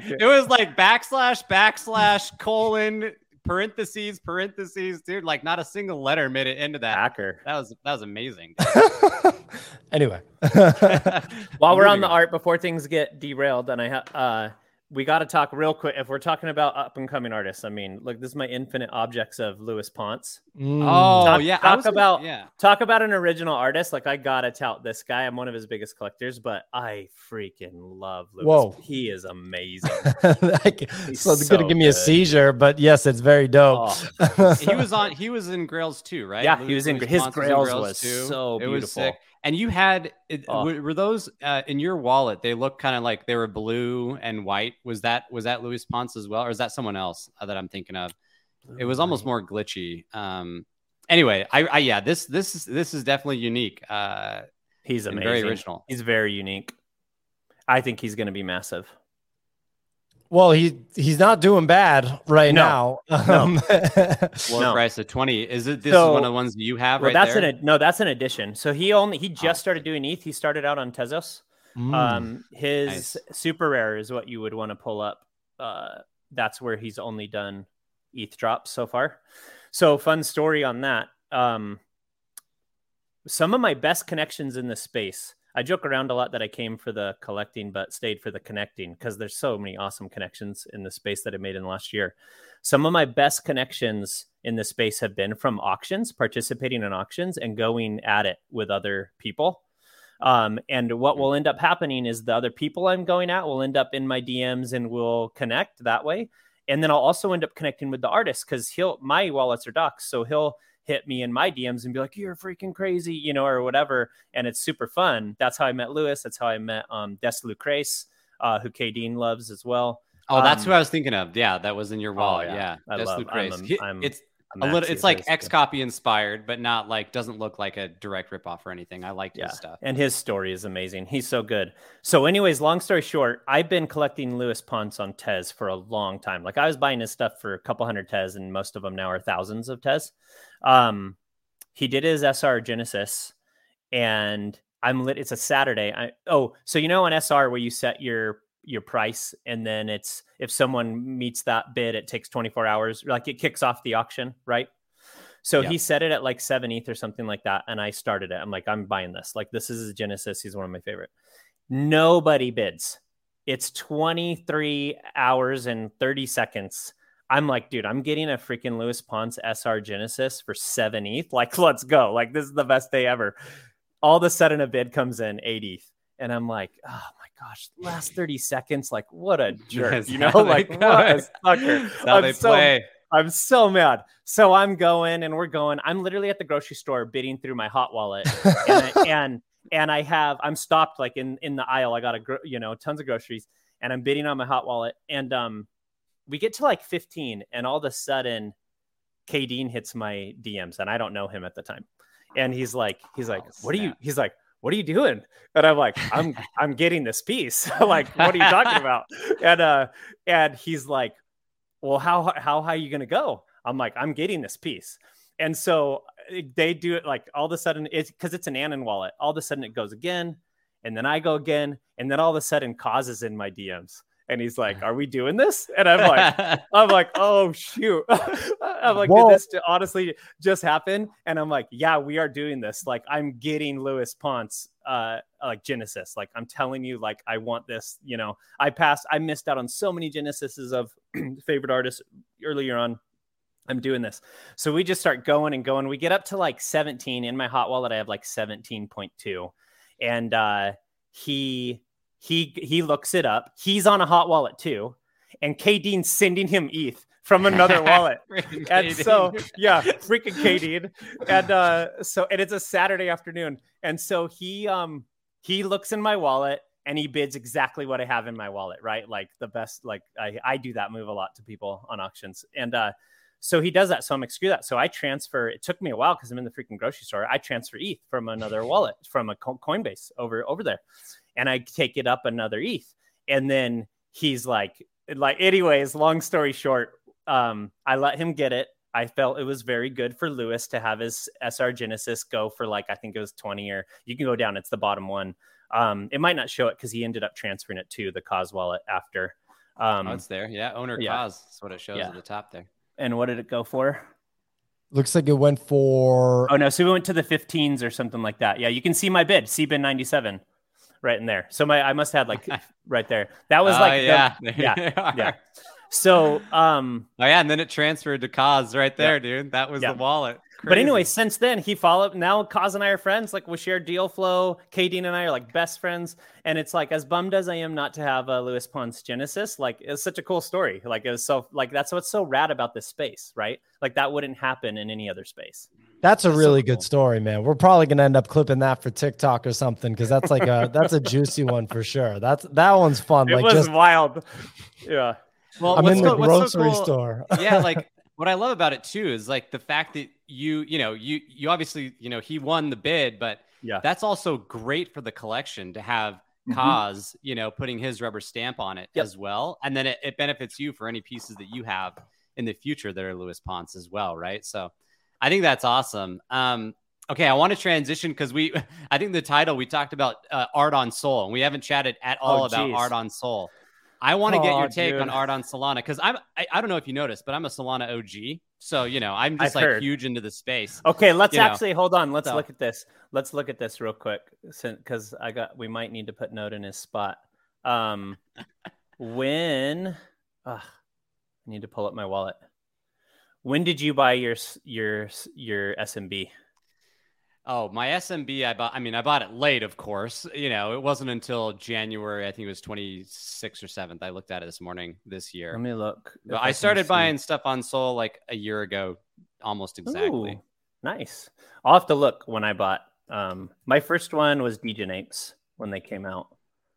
/ colon parentheses, dude. Like not a single letter made it into that. Hacker. That was amazing. Anyway, while we're on the art, before things get derailed, and we got to talk real quick. If we're talking about up and coming artists, I mean, look, this is my infinite objects of Louis Ponce. Talk about an original artist. Like I gotta tout this guy. I'm one of his biggest collectors, but I freaking love Louis. Whoa, he is amazing. So they're gonna give me a seizure, but yes, it's very dope. He was in Grails too, right? Yeah, he was in his Grails was so beautiful. It was sick. And you had were those in your wallet? They look kind of like they were blue and white. Was that Louis Ponce as well, or is that someone else that I'm thinking of? It was almost more glitchy. Anyway, this is definitely unique. He's amazing. Very original. He's very unique. I think he's going to be massive. Well, he's not doing bad now. Price of 20. Is it? This is one of the ones that you have right there? That's an addition. So he just started doing ETH. He started out on Tezos. His super rare is what you would want to pull up. That's where he's only done ETH drops so far. So fun story on that. Some of my best connections in this space. I joke around a lot that I came for the collecting, but stayed for the connecting because there's so many awesome connections in the space that I made in the last year. Some of my best connections in this space have been from auctions, participating in auctions and going at it with other people. And what will end up happening is the other people I'm going at will end up in my DMs and we'll connect that way. And then I'll also end up connecting with the artist because my wallets are docs. So he'll hit me in my DMs and be like, you're freaking crazy, or whatever. And it's super fun. That's how I met Louis. That's how I met Des Lucrece, who K. Dean loves as well. Oh, that's who I was thinking of. Yeah, that was in your wallet. Yeah. Des Lucrece. It's like XCOPY inspired, but not like doesn't look like a direct ripoff or anything. I like his stuff. And his story is amazing. He's so good. So anyways, long story short, I've been collecting Louis Ponce on Tez for a long time. Like I was buying his stuff for a couple hundred Tez, and most of them now are thousands of Tez. He did his SR Genesis, and it's a Saturday. So on SR where you set your price, and then it's if someone meets that bid, it takes 24 hours. Like it kicks off the auction, right? So he set it at like 7 ETH or something like that, and I started it. I'm like, I'm buying this. Like this is his Genesis. He's one of my favorite. Nobody bids. It's 23 hours and 30 seconds. I'm like, dude, I'm getting a freaking Louis Ponce SR Genesis for 7 ETH. Like, let's go. Like, this is the best day ever. All of a sudden, a bid comes in 8 ETH. And I'm like, oh my gosh, last 30 seconds. Like, what a jerk. Like, what a sucker. How they play. I'm so mad. So I'm going and we're going. I'm literally at the grocery store bidding through my hot wallet. and I'm stopped like in the aisle. I got tons of groceries and I'm bidding on my hot wallet. And, we get to like 15 and all of a sudden K. Dean hits my DMs and I don't know him at the time. And he's like, what are you doing? And I'm like, I'm getting this piece. Like, what are you talking about? And he's like, well, how high are you going to go? I'm like, I'm getting this piece. And so they do it like all of a sudden because it's an Anon wallet. All of a sudden it goes again. And then I go again. And then all of a sudden Cause is in my DMs. And he's like, "Are we doing this?" And I'm like, "Oh shoot!" I'm like, Whoa. "Did this honestly just happen?" And I'm like, "Yeah, we are doing this. Like, I'm getting Lewis Ponce, like Genesis. Like, I'm telling you, like, I want this. You know, I missed out on so many Genesises of favorite artists earlier on. I'm doing this." So we just start going and going. We get up to like 17 in my hot wallet. I have like 17.2, and he looks it up. He's on a hot wallet too, and K Dean's sending him ETH from another wallet. And so yeah, freaking K Dean. And and it's a Saturday afternoon, and so he looks in my wallet. And he bids exactly what I have in my wallet, right? Like the best, like I do that move a lot to people on auctions. And so he does that. So I'm like, screw that. So I transfer. It took me a while because I'm in the freaking grocery store. I transfer ETH from another wallet, from a Coinbase over there. And I take it up another ETH. And then he's like, anyways, long story short, I let him get it. I felt it was very good for Lewis to have his SR Genesis go for like, I think it was 20, or you can go down. It's the bottom one. It might not show it because he ended up transferring it to the Cause wallet after. It's there. Yeah. Owner Cause. That's what it shows at the top there. And what did it go for? Looks like it went for... Oh, no. So we went to the 15s or something like that. Yeah. You can see my bid, CBIN 97 right in there. So I must have like right there. That was yeah. So, and then it transferred to Cause right there, dude. That was the wallet. Crazy. But anyway, since then he followed. Now Cause and I are friends. Like we share deal flow. K Dean and I are like best friends. And it's like, as bummed as I am not to have a Lewis Ponce Genesis, like it's such a cool story. Like it was so, like that's what's so rad about this space, right? Like that wouldn't happen in any other space. That's a really good story, man. We're probably gonna end up clipping that for TikTok or something, because that's like that's a juicy one for sure. That one's fun. It was wild. Yeah. Well, I'm in the grocery store. Yeah, like what I love about it too is like the fact that you obviously, he won the bid, but that's also great for the collection to have Cause, putting his rubber stamp on it as well. And then it benefits you for any pieces that you have in the future that are Lewis Ponce as well, right? So I think that's awesome. Okay, I want to transition because I think the title, we talked about Art on Sol, and we haven't chatted at all about Art on Sol. I want to get your take on Art on Solana, because I don't know if you noticed, but I'm a Solana OG. So, I'm just huge into the space. Okay, let's actually hold on. Let's look at this. Let's look at this real quick, because we might need to put Node in his spot. I need to pull up my wallet. When did you buy your SMB? Oh, my SMB, I bought it late, of course. It wasn't until January, I think it was 26th or 7th. I looked at it this morning this year. Let me look. But I started buying stuff on Sol like a year ago, almost exactly. Ooh, nice. I'll have to look when I bought. My first one was Degen Apes when they came out.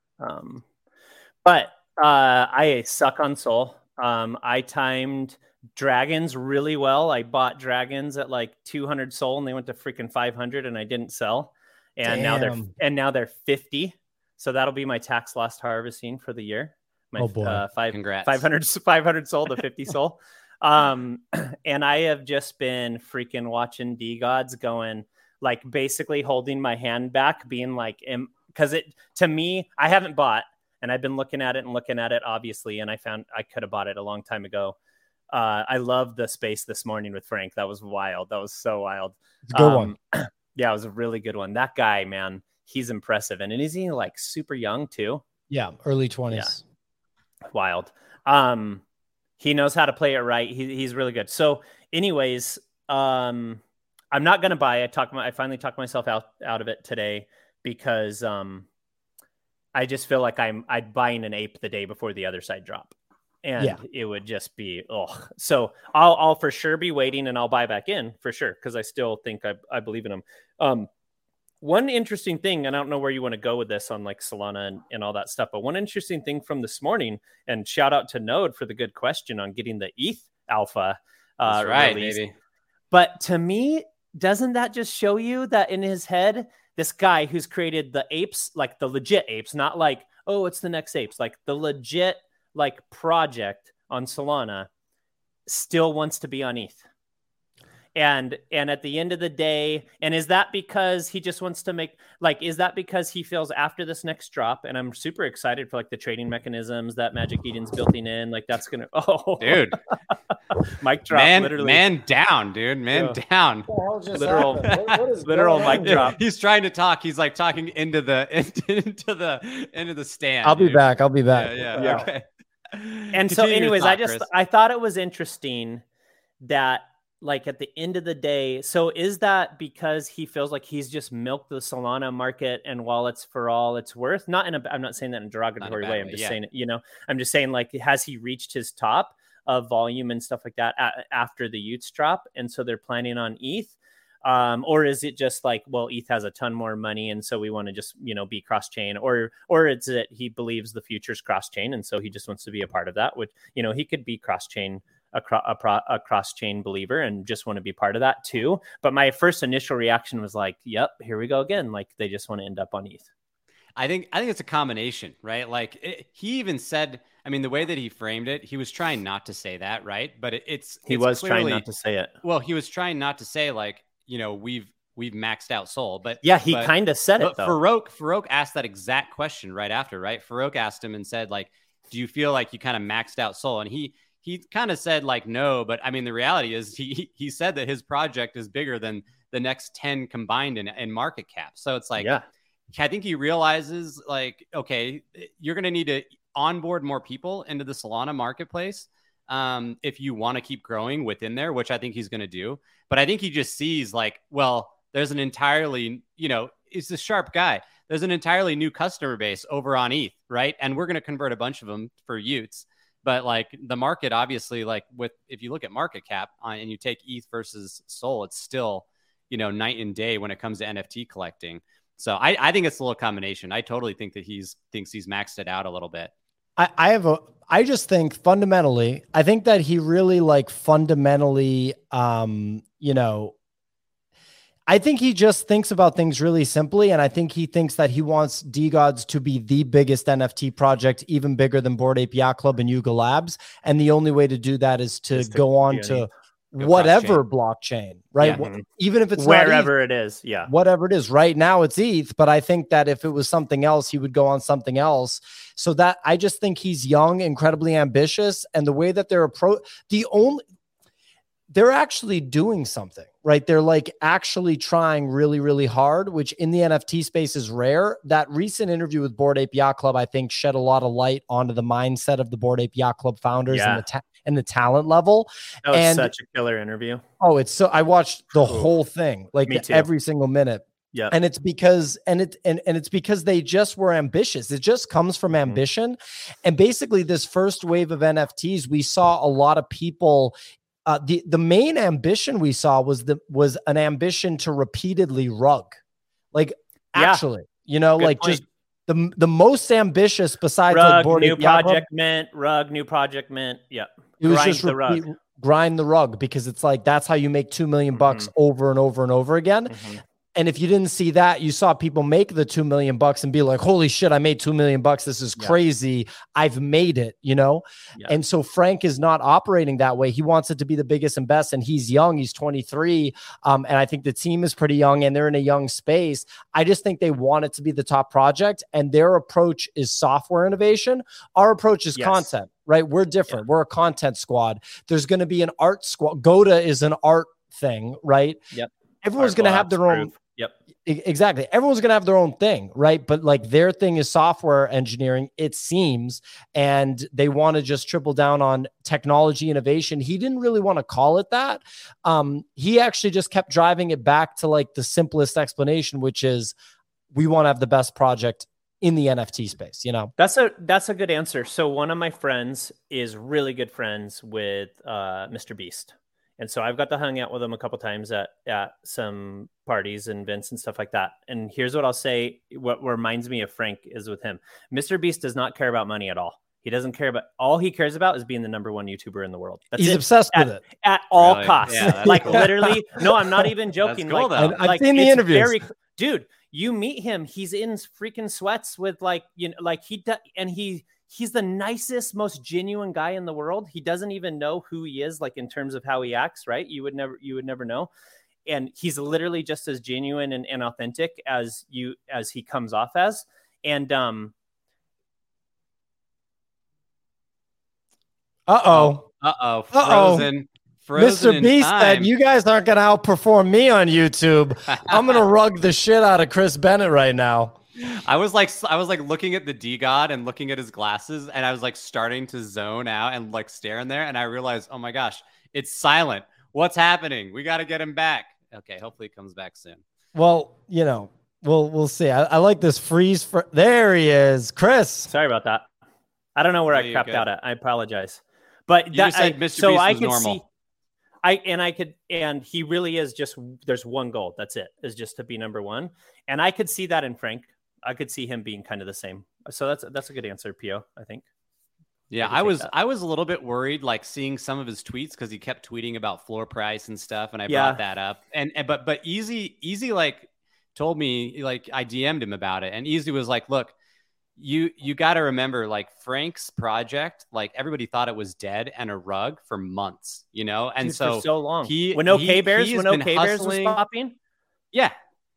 But I suck on Sol. I timed Dragons really well. I bought Dragons at like 200 Sol, and they went to freaking 500, and I didn't sell. And now they're 50. So that'll be my tax loss harvesting for the year. My, Congrats. 500 Sol to 50 Sol. And I have just been freaking watching D-Gods going, like basically holding my hand back, being like, because to me, I haven't bought, and I've been looking at it, obviously, and I found I could have bought it a long time ago. I love the space this morning with Frank. That was wild. That was so wild. It's a good one. Yeah, it was a really good one. That guy, man, he's impressive. And is he like super young too? Yeah, early 20s. Yeah. Wild. He knows how to play it right. He's really good. So anyways, I'm not going to buy it. I finally talked myself out of it today because I just feel like I'm buying an ape the day before the other side drop. And it would just be, so I'll for sure be waiting, and I'll buy back in for sure, because I still think I believe in them. One interesting thing, and I don't know where you want to go with this on like Solana and all that stuff, but one interesting thing from this morning, and shout out to Node for the good question on getting the ETH alpha released. Baby. But to me, doesn't that just show you that in his head, this guy who's created the apes, like the legit apes, not like, oh, it's the next apes, like the legit like project on Solana, still wants to be on ETH. And at the end of the day, and is that because he just wants to make, like, is that because he feels after this next drop, and I'm super excited for like the trading mechanisms that Magic Eden's building in, like that's gonna, dude, mic drop, literally. Man down, dude, man down. Literal mic drop. He's trying to talk. He's like talking into the stand. I'll be back. Yeah. Okay. And so, anyways, I thought it was interesting that, like, at the end of the day, so is that because he feels like he's just milked the Solana market, and while it's for all it's worth, I'm not saying that in a derogatory way. I'm just saying it, I'm just saying, like, has he reached his top of volume and stuff like that after the Utes drop? And so they're planning on ETH. Or is it just like, well, ETH has a ton more money, and so we want to just, be cross-chain, or it's that he believes the future's cross-chain, and so he just wants to be a part of that, which, he could be cross-chain, a cross-chain believer and just want to be part of that too. But my first initial reaction was like, yep, here we go again. Like, they just want to end up on ETH. I think it's a combination, right? Like he even said, I mean, the way that he framed it, he was trying not to say that, right? But he was clearly trying not to say it. Well, he was trying not to say, like, we've maxed out Sol, but yeah, he kind of said it though. Farouk asked that exact question right after, right? Farouk asked him and said, like, do you feel like you kind of maxed out Sol? And he kind of said, like, no, but I mean, the reality is he said that his project is bigger than the next 10 combined in market cap. So it's like, yeah, I think he realizes, like, okay, you're going to need to onboard more people into the Solana marketplace if you want to keep growing within there, which I think he's going to do. But I think he just sees, like, well, there's an entirely, he's a sharp guy. There's an entirely new customer base over on ETH, right? And we're going to convert a bunch of them for Utes. But like the market, obviously, like if you look at market cap and you take ETH versus Sol, it's still, night and day when it comes to NFT collecting. So I think it's a little combination. I totally think that he thinks he's maxed it out a little bit. I just think fundamentally, I think that he really fundamentally, I think he just thinks about things really simply. And I think he thinks that he wants DeGods to be the biggest NFT project, even bigger than Bored Ape Yacht Club and Yuga Labs. And the only way to do that is to go on to whatever blockchain, right? Yeah. Even if it's wherever it is. Yeah. Whatever it is. Right now it's ETH, but I think that if it was something else, he would go on something else. So that I just think he's young, incredibly ambitious. And the way that they're actually doing something, right? They're like actually trying really, really hard, which in the NFT space is rare. That recent interview with Bored Ape Yacht Club, I think, shed a lot of light onto the mindset of the Bored Ape Yacht Club founders and the talent level. That was such a killer interview. Oh, I watched the whole thing, like every single minute. Yeah. And it's because it's because they just were ambitious. It just comes from ambition. And basically this first wave of NFTs, we saw a lot of people. The main ambition we saw was an ambition to repeatedly rug, like actually, like point. Just the most ambitious besides rug, like new project mint, rug, new project mint. Yeah, it was just grind the rug, because it's like that's how you make $2 million bucks over and over and over again. And if you didn't see that, you saw people make the $2 million bucks and be like, holy shit, I made $2 million bucks. This is crazy. I've made it, And so Frank is not operating that way. He wants it to be the biggest and best. And he's young. He's 23. And I think the team is pretty young and they're in a young space. I just think they want it to be the top project, and their approach is software innovation. Our approach is content, right? We're different. We're a content squad. There's going to be an art squad. Goda is an art thing, right? Yep. Everyone's going to have their own. Yep. Exactly. Everyone's going to have their own thing, right? But like their thing is software engineering, it seems, and they want to just triple down on technology innovation. He didn't really want to call it that. He actually just kept driving it back to like the simplest explanation, which is we want to have the best project in the NFT space, That's a good answer. So one of my friends is really good friends with Mr. Beast. And so I've got to hang out with him a couple times at some parties and events and stuff like that. And here's what I'll say. What reminds me of Frank is with him. Mr. Beast does not care about money at all. He doesn't care about, all he cares about is being the number one YouTuber in the world. He's obsessed with it. At all costs. Yeah, like cool. Literally, no, I'm not even joking. Cool, like, I've seen the interviews. Dude, you meet him, he's in freaking sweats with like, like he's the nicest, most genuine guy in the world. He doesn't even know who he is, like in terms of how he acts, right? You would never know. And he's literally just as genuine and authentic as he comes off as. And frozen. Mr. Beast said, "You guys aren't going to outperform me on YouTube. I'm going to rug the shit out of Chris Bennett right now." I was like looking at the DeGod and looking at his glasses, and I was like starting to zone out and like stare in there, and I realized, oh my gosh, it's silent. What's happening? We got to get him back. Okay, hopefully he comes back soon. Well, we'll see. I like this freeze. There he is, Chris. Sorry about that. I don't know where I crapped out at. I apologize. But you said Mr. Beast was normal. And he really is just, there's one goal. That's it, is just to be number one. And I could see that in Frank. I could see him being kind of the same. So that's a good answer, Pio, I think. Yeah, I was a little bit worried, like seeing some of his tweets, because he kept tweeting about floor price and stuff, and I brought that up. But Easy like told me, like I DM'd him about it, and Easy was like, "Look, you got to remember, like Frank's project, like everybody thought it was dead and a rug for months, and for so long. When K-Bears was popping, yeah,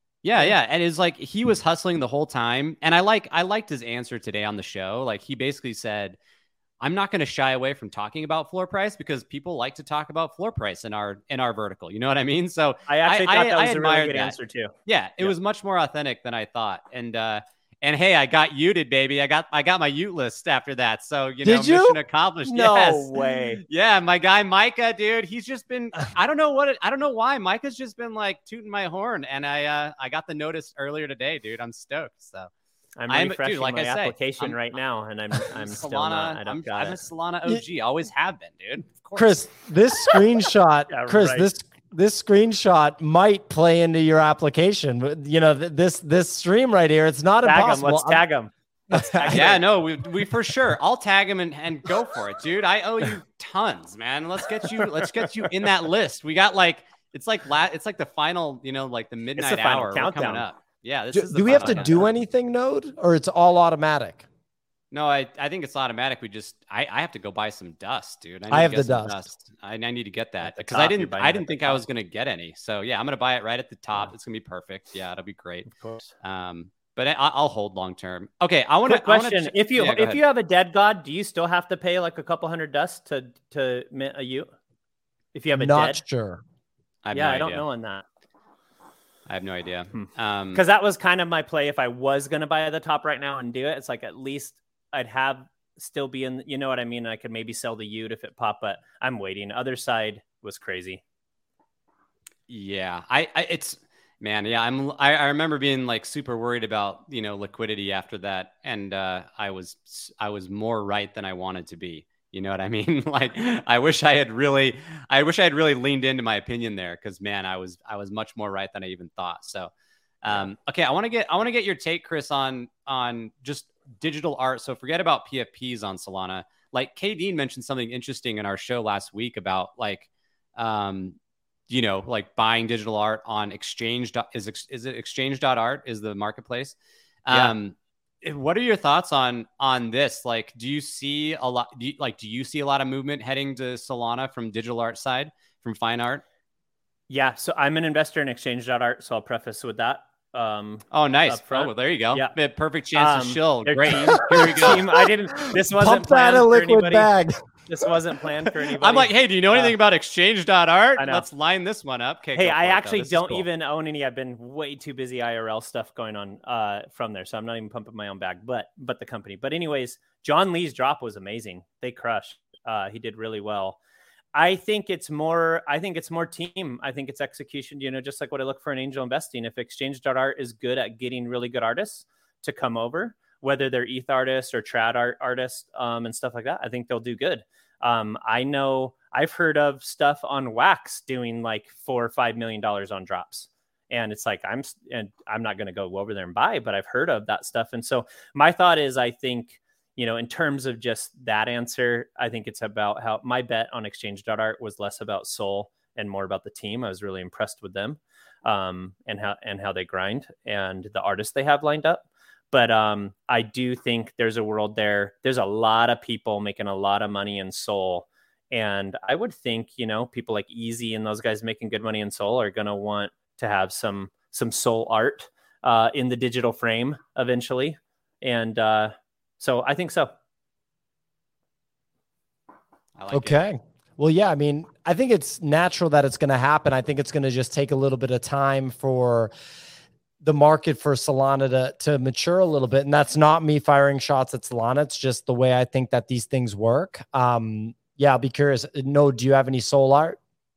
and it's like he was hustling the whole time, and I liked his answer today on the show. Like he basically said, I'm not going to shy away from talking about floor price because people like to talk about floor price in our vertical. You know what I mean? So I actually thought that was a really good answer too. Yeah, it was much more authentic than I thought. And hey, I got Uted, baby. I got my Ute list after that. So mission accomplished. No way. Yeah, my guy Micah, dude. He's just been. I don't know why Micah's just been like tooting my horn, and I got the notice earlier today, dude. I'm stoked. So. I'm refreshing my application right now, and I'm Solana, still not. I'm a Solana OG. Always have been, dude. Of course. Chris, this screenshot, this screenshot might play into your application. This stream right here, it's not impossible. Let's tag him. Yeah, no, we for sure. I'll tag him and go for it, dude. I owe you tons, man. Let's get you in that list. We got it's like the final, like the midnight hour coming up. Yeah, do we have to do anything, Node, or it's all automatic? No, I think it's automatic. I have to go buy some dust, dude. I have the dust. I need to get that because I didn't think I was gonna get any. So yeah, I'm gonna buy it right at the top. Yeah. It's gonna be perfect. Yeah, it'll be gremint. Of course. But I'll hold long term. Okay, I want to question. If you have a dead god, do you still have to pay like a couple hundred dust to mint a Ute? If you have a not sure. I don't know on that. I have no idea. Because that was kind of my play. If I was going to buy at the top right now and do it, it's like at least I'd still be in, you know what I mean? I could maybe sell the Ute if it popped, but I'm waiting. Other side was crazy. Yeah. I remember being like super worried about, liquidity after that. And I was more right than I wanted to be. You know what I mean? Like, I wish I had really leaned into my opinion there, because man, I was much more right than I even thought. So, okay, I want to get your take, Chris, on just digital art. So forget about PFPs on Solana. Like K Dean mentioned something interesting in our show last week about like buying digital art on Exchange. Is it Exchange.art is the marketplace? Yeah. What are your thoughts on this? Like, do you see a lot? Do you see a lot of movement heading to Solana from digital art side, from fine art? Yeah. So I'm an investor in Exchange.art. So I'll preface with that. Oh, nice. Oh, well, there you go. Yeah. Perfect chance to shill. Great. Here we go. This wasn't pump that a liquid bag. This wasn't planned for anybody. I'm like, hey, do you know anything about Exchange.art? Let's line this one up. Okay, hey, I actually don't even own any. I've been way too busy IRL stuff going on from there. So I'm not even pumping my own bag, but the company. But anyways, John Lee's drop was amazing. They crushed. He did really well. I think it's more team. I think it's execution, just like what I look for in angel investing. If Exchange.art is good at getting really good artists to come over, whether they're ETH artists or trad art artists and stuff like that, I think they'll do good. I know I've heard of stuff on Wax doing like $4 or $5 million on drops. And it's like, I'm not going to go over there and buy, but I've heard of that stuff. And so my thought is, I think, in terms of just that answer, I think it's about how my bet on Exchange.art was less about Sol and more about the team. I was really impressed with them and how they grind and the artists they have lined up. But I do think there's a world there. There's a lot of people making a lot of money in Sol. And I would think, people like Easy and those guys making good money in Sol are going to want to have some Sol art in the digital frame eventually. And so I think so. I like okay. it. Well, yeah, I mean, I think it's natural that it's going to happen. I think it's going to just take a little bit of time for the market for Solana to mature a little bit. And that's not me firing shots at Solana. It's just the way I think that these things work. Yeah, I'll be curious. No, do you have any Sol art?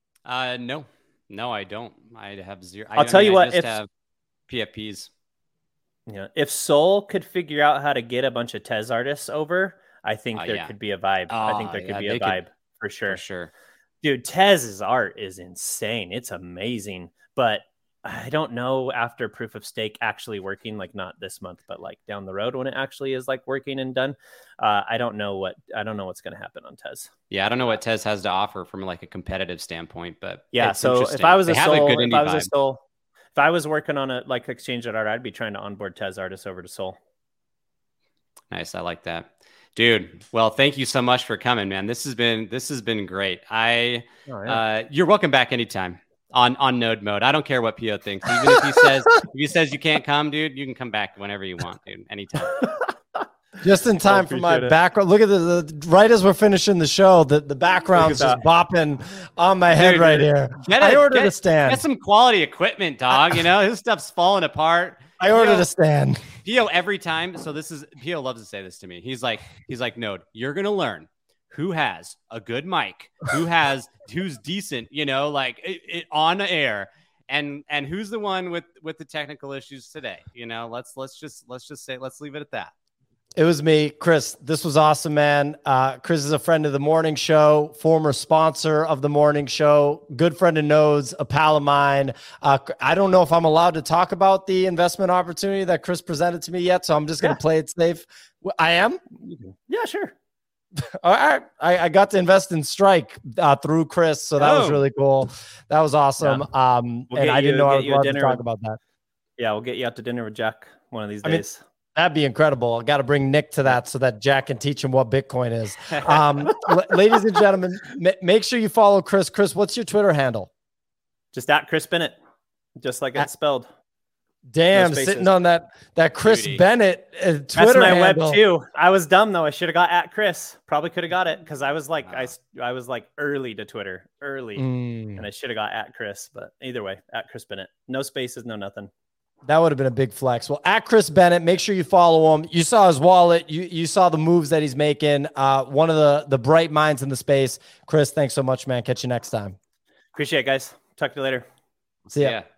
No, I don't. I have zero. I'll tell you what, I just have PFPs. Yeah, if Sol could figure out how to get a bunch of Tez artists over, I think there could be a vibe. I think there could be a vibe for sure. For sure. Dude, Tez's art is insane. It's amazing. But I don't know after proof of stake actually working, like not this month, but like down the road when it actually is like working and done. I don't know what's going to happen on Tez. Yeah, I don't know what Tez has to offer from like a competitive standpoint, but yeah. So if I was a Sol, if I was working on a like exchange.art, I'd be trying to onboard Tez artists over to Sol. Nice, I like that, dude. Well, thank you so much for coming, man. This has been great. You're welcome back anytime. On Node Mode. I don't care what Pio thinks. Even if he says you can't come, dude, you can come back whenever you want, dude. Anytime. Just in time for my background. Look at the right as we're finishing the show, the background's just bopping on my head right here. I ordered a stand. Get some quality equipment, dog. His stuff's falling apart. I ordered a stand. Pio every time. So Pio loves to say this to me. He's like, Node, you're gonna learn who has a good mic, who's decent, like it on air, and who's the one with the technical issues today. Let's just say, let's leave it at that. It was me, Chris. This was awesome, man. Chris is a friend of the morning show, former sponsor of the morning show, good friend of Node's, a pal of mine. I don't know if I'm allowed to talk about the investment opportunity that Chris presented to me yet, so I'm just going to play it safe. I am? Yeah, sure. All right. I got to invest in Strike through Chris, so that was really cool. That was awesome. Yeah. And I didn't know I was allowed to talk about that. Yeah, we'll get you out to dinner with Jack one of these days. That'd be incredible. I got to bring Nick to that so that Jack can teach him what Bitcoin is. Ladies and gentlemen, make sure you follow Chris. Chris, what's your Twitter handle? Just at Chris Bennett, just like it's spelled. Damn, sitting on that Chris Beauty. Bennett Twitter That's my handle. web too. I was dumb though. I should have got at Chris. Probably could have got it because I was like I was like early to Twitter, and I should have got at Chris. But either way, at Chris Bennett, no spaces, no nothing. That would have been a big flex. Well, at Chris Bennett, make sure you follow him. You saw his wallet. You saw the moves that he's making. One of the bright minds in the space. Chris, thanks so much, man. Catch you next time. Appreciate it, guys. Talk to you later. See ya.